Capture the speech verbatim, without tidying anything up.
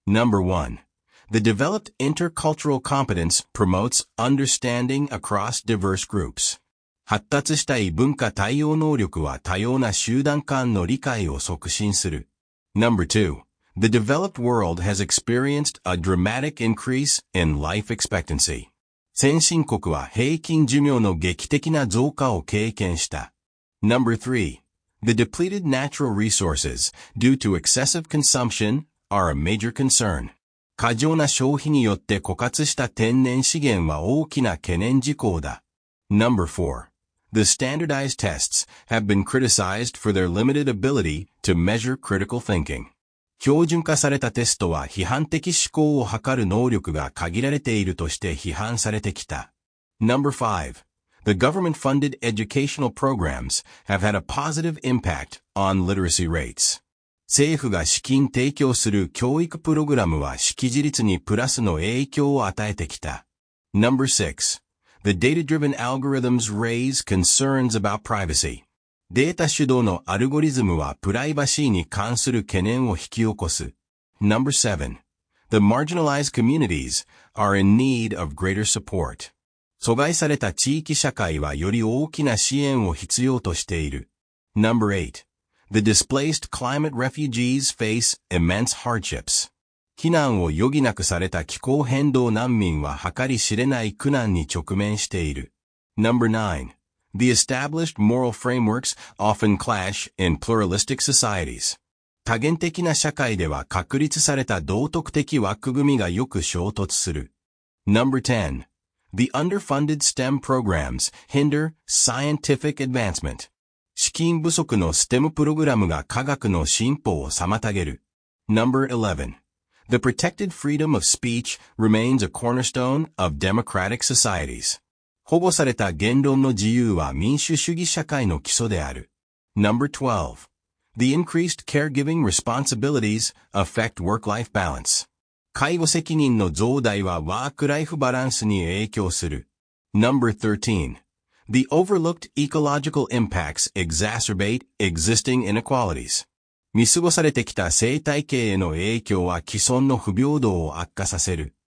Number one. The developed intercultural competence promotes understanding across diverse groups. 発達した異文化対応能力は多様な集団間の理解を促進する。Number two. The developed world has experienced a dramatic increase in life expectancy. 先進国は平均寿命の劇的な増加を経験した。Number three. The depleted natural resources due to excessive consumption are a major concern. 過剰な消費によって枯渇した天然資源は大きな懸念事項だ。Number four. The standardized tests have been criticized for their limited ability to measure critical thinking. 標準化されたテストは批判的思考を測る能力が限られているとして批判されてきた。Number five. The government-funded educational programs have had a positive impact on literacy rates. 政府が資金提供する教育プログラムは識字率にプラスの影響を与えてきた。Number six. The data-driven algorithms raise concerns about privacy. データ主導のアルゴリズムはプライバシーに関する懸念を引き起こす。Number seven. The marginalized communities are in need of greater support. 阻害された地域社会はより大きな支援を必要としている。Number eight. The displaced climate refugees face immense hardships. 避難を余儀なくされた気候変動難民は計り知れない苦難に直面している。Number nine. The established moral frameworks often clash in pluralistic societies. 多元的な社会では確立された道徳的枠組みがよく衝突する。Number ten. The underfunded STEM programs hinder scientific advancement. 資金不足の ステム プログラムが科学の進歩を妨げる。Number eleven. The protected freedom of speech remains a cornerstone of democratic societies. 保護された言論の自由は民主主義社会の基礎である。Number twelve. The increased caregiving responsibilities affect work-life balance. 介護責任の増大はワークライフバランスに影響する。Number thirteen. The overlooked ecological impacts exacerbate existing inequalities. 見過ごされてきた生態系への影響は既存の不平等を悪化させる。